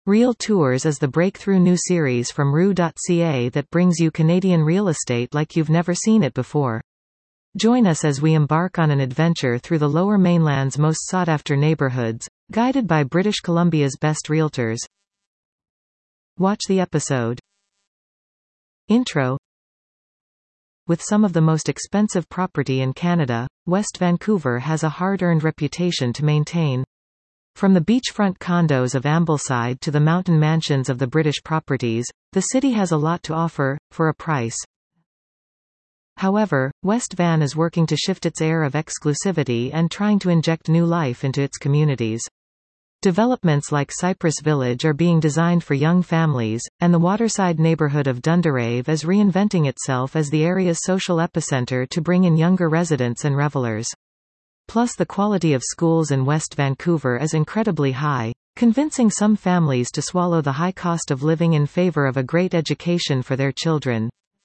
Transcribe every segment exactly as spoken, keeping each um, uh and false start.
Real Tours is the breakthrough new series from R U dot C A that brings you Canadian real estate like you've never seen it before. Join us as we embark on an adventure through the Lower Mainland's most sought-after neighbourhoods, guided by British Columbia's best realtors. Watch the episode. Intro. With some of the most expensive property in Canada, West Vancouver has a hard-earned reputation to maintain. From the beachfront condos of Ambleside to the mountain mansions of the British properties, the city has a lot to offer, for a price. However, West Van is working to shift its air of exclusivity and trying to inject new life into its communities. Developments like Cypress Village are being designed for young families, and the waterside neighbourhood of Dunderave is reinventing itself as the area's social epicenter to bring in younger residents and revelers. Plus, the quality of schools in West Vancouver is incredibly high, convincing some families to swallow the high cost of living in favor of a great education for their children.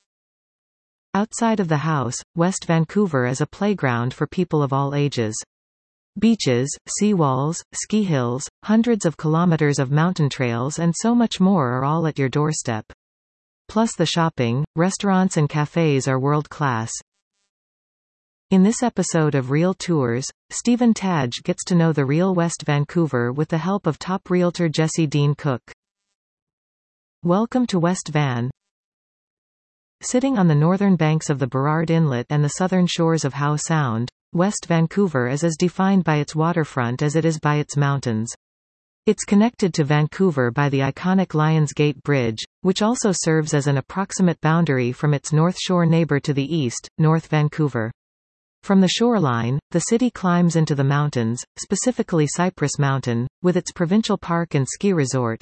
Outside of the house, West Vancouver is a playground for people of all ages. Beaches, seawalls, ski hills, hundreds of kilometers of mountain trails and so much more are all at your doorstep. Plus the shopping, restaurants and cafes are world-class. In this episode of Real Tours, Stephen Taj gets to know the real West Vancouver with the help of top realtor Jesse Dean Cook. Welcome to West Van. Sitting on the northern banks of the Burrard Inlet and the southern shores of Howe Sound, West Vancouver is as defined by its waterfront as it is by its mountains. It's connected to Vancouver by the iconic Lions Gate Bridge, which also serves as an approximate boundary from its North Shore neighbour to the east, North Vancouver. From the shoreline, the city climbs into the mountains, specifically Cypress Mountain, with its provincial park and ski resort.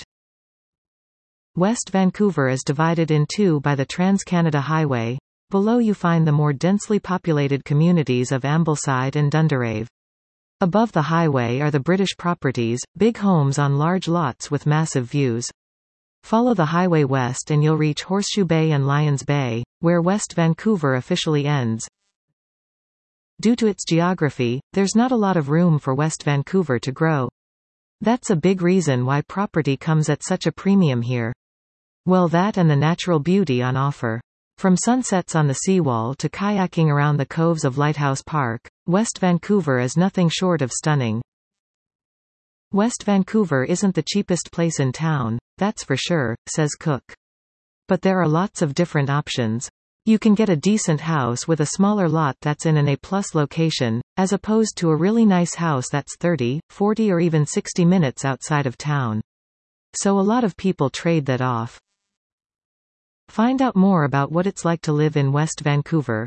West Vancouver is divided in two by the Trans-Canada Highway. Below you find the more densely populated communities of Ambleside and Dunderave. Above the highway are the British properties, big homes on large lots with massive views. Follow the highway west and you'll reach Horseshoe Bay and Lions Bay, where West Vancouver officially ends. Due to its geography, there's not a lot of room for West Vancouver to grow. That's a big reason why property comes at such a premium here. Well, that and the natural beauty on offer. From sunsets on the seawall to kayaking around the coves of Lighthouse Park, West Vancouver is nothing short of stunning. West Vancouver isn't the cheapest place in town, that's for sure, says Cook. But there are lots of different options. You can get a decent house with a smaller lot that's in an A-plus location, as opposed to a really nice house that's thirty, forty or even sixty minutes outside of town. So a lot of people trade that off. Find out more about what it's like to live in West Vancouver.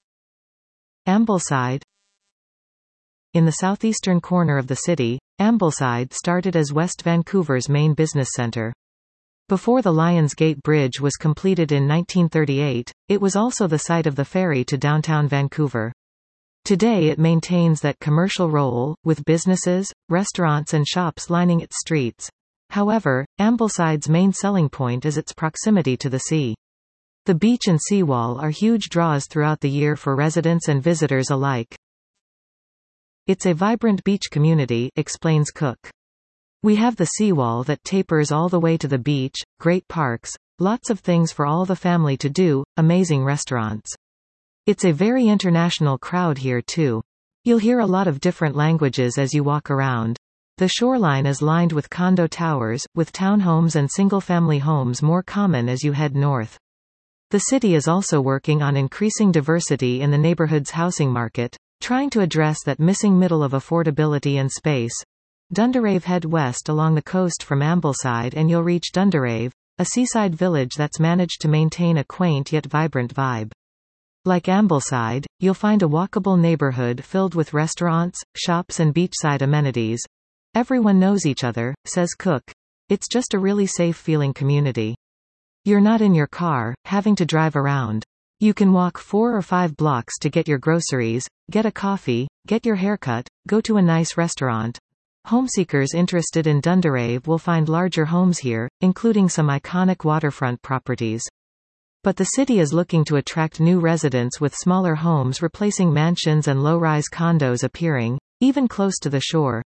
Ambleside. In the southeastern corner of the city, Ambleside started as West Vancouver's main business centre. Before the Lions Gate Bridge was completed in nineteen thirty-eight, it was also the site of the ferry to downtown Vancouver. Today it maintains that commercial role, with businesses, restaurants and shops lining its streets. However, Ambleside's main selling point is its proximity to the sea. The beach and seawall are huge draws throughout the year for residents and visitors alike. It's a vibrant beach community, explains Cook. We have the seawall that tapers all the way to the beach, great parks, lots of things for all the family to do, amazing restaurants. It's a very international crowd here too. You'll hear a lot of different languages as you walk around. The shoreline is lined with condo towers, with townhomes and single-family homes more common as you head north. The city is also working on increasing diversity in the neighborhood's housing market, trying to address that missing middle of affordability and space. Dunderave. Head west along the coast from Ambleside and you'll reach Dunderave, a seaside village that's managed to maintain a quaint yet vibrant vibe. Like Ambleside, you'll find a walkable neighborhood filled with restaurants, shops and beachside amenities. Everyone knows each other, says Cook. It's just a really safe-feeling community. You're not in your car, having to drive around. You can walk four or five blocks to get your groceries, get a coffee, get your haircut, go to a nice restaurant. Homeseekers interested in Dunderave will find larger homes here, including some iconic waterfront properties. But the city is looking to attract new residents with smaller homes replacing mansions and low-rise condos appearing, even close to the shore.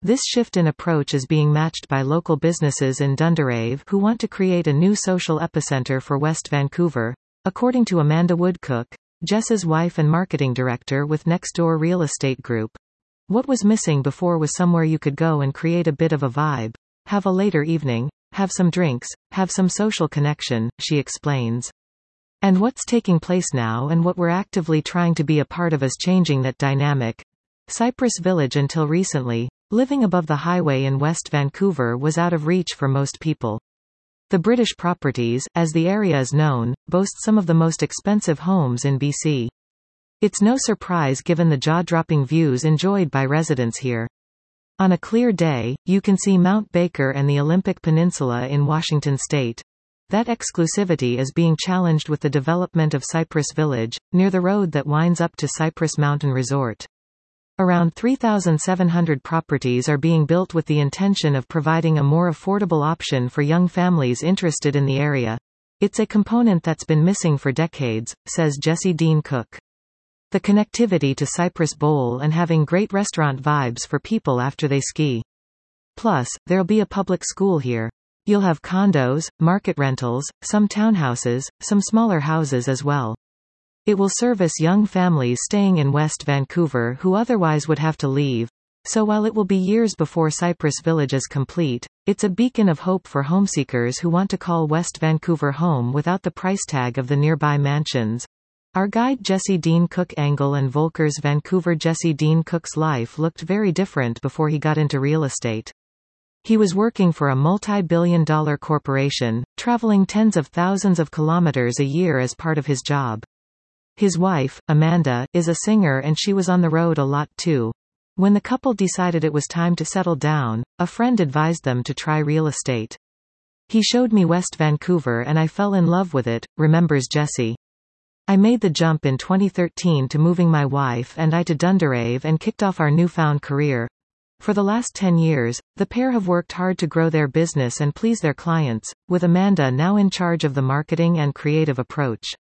This shift in approach is being matched by local businesses in Dunderave who want to create a new social epicenter for West Vancouver, according to Amanda Woodcook, Jess's wife and marketing director with Nextdoor Real Estate Group. What was missing before was somewhere you could go and create a bit of a vibe, have a later evening, have some drinks, have some social connection, she explains. And what's taking place now and what we're actively trying to be a part of is changing that dynamic. Cypress Village until recently, living above the highway in West Vancouver was out of reach for most people. The British Properties, as the area is known, boasts some of the most expensive homes in B C. It's no surprise given the jaw-dropping views enjoyed by residents here. On a clear day, you can see Mount Baker and the Olympic Peninsula in Washington state. That exclusivity is being challenged with the development of Cypress Village, near the road that winds up to Cypress Mountain Resort. Around three thousand seven hundred properties are being built with the intention of providing a more affordable option for young families interested in the area. It's a component that's been missing for decades, says Jessie Dean Cook. The connectivity to Cypress Bowl and having great restaurant vibes for people after they ski. Plus, there'll be a public school here. You'll have condos, market rentals, some townhouses, some smaller houses as well. It will service young families staying in West Vancouver who otherwise would have to leave. So while it will be years before Cypress Village is complete, it's a beacon of hope for homeseekers who want to call West Vancouver home without the price tag of the nearby mansions. Our guide Jessie Dean Cook Engel and Volker's Vancouver. Jessie Dean Cook's life looked very different before he got into real estate. He was working for a multi-billion dollar corporation, traveling tens of thousands of kilometers a year as part of his job. His wife, Amanda, is a singer and she was on the road a lot too. When the couple decided it was time to settle down, a friend advised them to try real estate. He showed me West Vancouver and I fell in love with it, remembers Jessie. I made the jump in twenty thirteen to moving my wife and I to Dunderave and kicked off our newfound career. For the last ten years, the pair have worked hard to grow their business and please their clients, with Amanda now in charge of the marketing and creative approach.